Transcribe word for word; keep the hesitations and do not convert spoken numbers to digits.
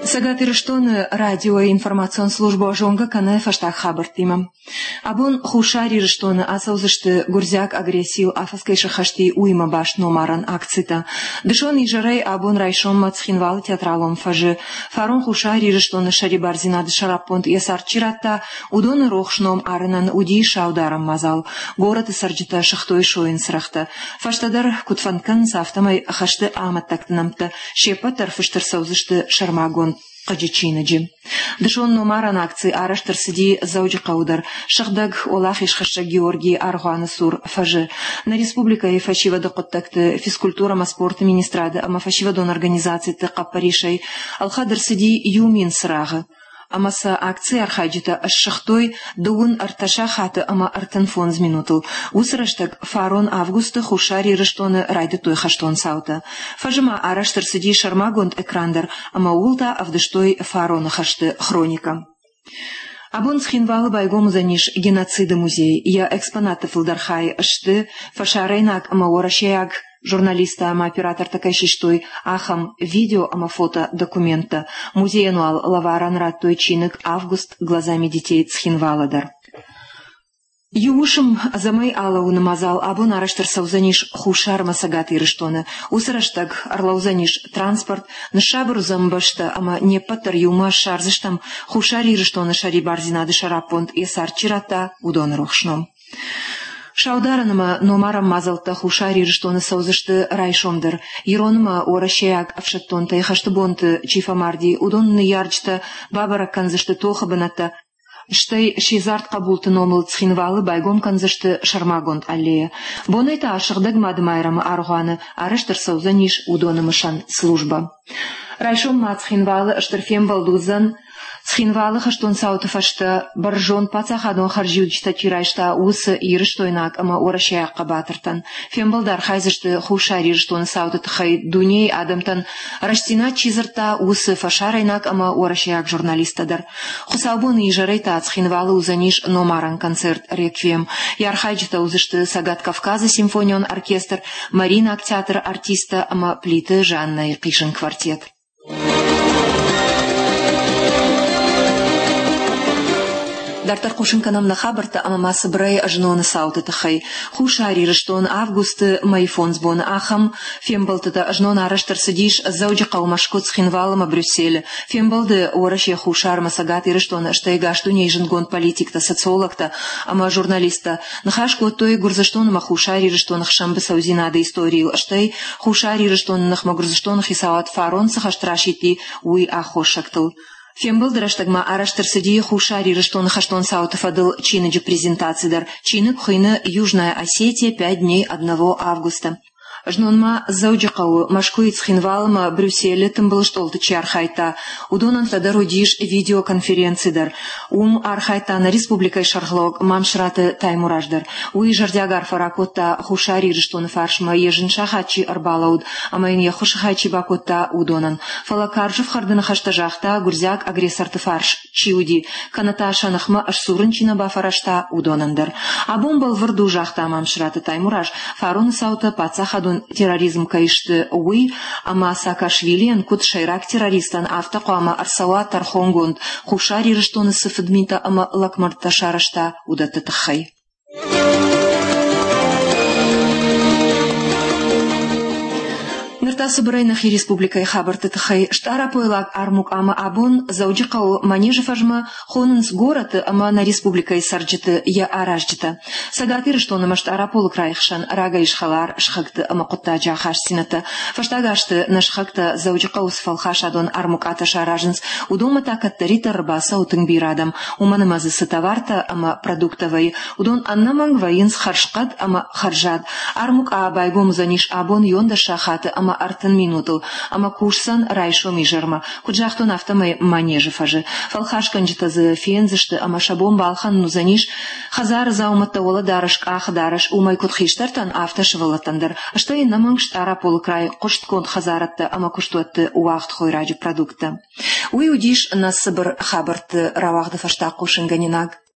Сагатырыштон радио информацион служба жонга каны фаштак хабартимам. Абон хушари рыштон асаузышты гурзяк агрессил афаскай шахашти уйма баш номаран акцита. Дышон ижарай абон райшон мацхинвал театралом фажи. Фарон хушари рыштон шарибарзина дышарапонт ясарчиратта удон рохшном арынан уди шаударам мазал. Город сарджита шахтой шоин срахта. Фаштадар кутфанкан сафтамай хашты аматтактынамты. Шепа тарфыштыр саузышты шармагон. قجيتشينجي دشون نمارن акции араштыр сиди зауджи каудар шахдаг олахиш хашша Георгий Аргуан сур фажи на республика и фашива до контакты физкультура ма спорт министрада ама фашива дон организации тыка Паришей алхадыр сиди юмин срага Амаса акция архаджита ашшахтой дугун арташа хаты ама артанфон зминутыл. Усраштаг фарон августа хушари рыштоны райды той хаштон саута. Фажима араштыр сиди шармагонд экрандар, ама улта авдыштой фарона хашты хроника. Абон схинвалы байгому заниш геноцида музей. Я экспонаты филдархай ашты фашарайнак ама орашаяг журналиста ама оператор такая шиштой ахам видео ама фото документа. Музей ануал лаваран рад той чинок август глазами детей Цхинваладар. Юушим замай алау намазал абон араштар саузаниш хушар масагат ирыштоны. Усараштаг арлаузаниш транспорт ншабру замбашта ама не патар юма шарзыштам хушар ирыштоны шари барзинады шарапонт есар чирата удон рухшном. Шаударанма номарам мазалта хушари рыштоны саузышты райшомдыр. Иронма орашаяк авшаттонта и хаштыбонты чифамарди удонны ярджта бабара канзышты тохабаната Штай шизарт кабулты номыл цхинвалы байгом канзышты шармагонд аллея. Бонайта ашыгдаг мадмайрама аргуаны араштыр саузаниш удоны мышан служба. Райшом ма цхинвалы аштырфем балдузан Цхинвалы хаштон сауты фашта баржон пацахадон харжиудичта тирайшта усы ирыштойнак ама орашаяққа батыртан. Фембалдар хайзышты хушари рыштон сауты тхай дуней адамтан раштина чизырта усы фашарайнак ама орашаяқ журналистадар. Хусалбон ижарайта цхинвалы узаниш номаран концерт реквием. Ярхайджита узышты Сагат Кавказа симфонион оркестр, Марина театр артиста ама плиты Жанна и Кишин квартет. Дартар кушинканам на хабарта ама масы брай ажноны сауты тахай. Хушари рыштон августы майфон сбон ахам. Фембалтыда ажнон араштар сидиш зауджи каумашкут схинвалама Брюссель. Фембалды орашья хушар масагат и рыштон штайгашту нейжингон политикта социологта ама журналиста. Нахашку той гурзаштон ма хушари рыштон хшамбы саузинада историю. Штай хушари рыштон нахма гурзаштон хисават фарон сахаштрашити уй ахошактыл. Фембл драштагма араштар сиди хушари рыштон хаштон сауты фадыл чиныджи презентацидар. Чинык хыны Южная Осетия пять дней одного августа. Жнонма зауджикау машкуит схинвалма Брюсселе тымбылыштолты чархайта. Удонан тадар удиш видеоконференцидар. Ум архайта на республикай шархлог мамшраты таймураждар. Уи жардягар фаракотта хушари рыштон фаршма ежин шахачи арбалауд. Амайн яхушахачи бакотта удонан. Фалакаржев хардына хаштажахта гурзяк агрессарты фарш чиуди. Каната шанахма ашсурынчина бафарашта удонандар. Абон был варду жахта мамшраты таймураж. Фарун саута пацахаду терроризм кайшты уй, ама Саакашвилиен кут шайрак террористан автоқама арсауа тархонгонд хушари рыштоны сыфыдмита ама лакмарта шарашта удаты тахай. Ныртасы брайнах и республикай хабарты тахай штара пойлак армук ама абон зауджикау манежи фажма хонынс город ама на республикай сарджиты я аражджита. Сагаты рыштоны маштара полы крайхшан рага ишхалар шхакты ама кутта джахаш сината. Фаштагашты на шхакта зауджикау сфалхаш адон армук аташа ражинс удома такаттарита рыбаса утыңбирадам. Уманымазы сытаварта ама продуктовай. Удон аннаманг ваинс харшкат ама харжад. Армук а байгом заниш абон йонда шахаты ама артын минутыл, ама кушсан райшо мижерма, куджахтон автомай манежи фажи. Фалхашкан житазы фензышты, ама шабон балхан нузаниш, хазар зауматта ола дарыш ах дарыш, умай кутхиштартан автошевалатандар. Аштай наманг штара полукрай, кушткон хазаратты, ама куштуатты уахт хойраджи продукта. Уй удиш на сыбыр хабарты равахды фашта кушинганинаг.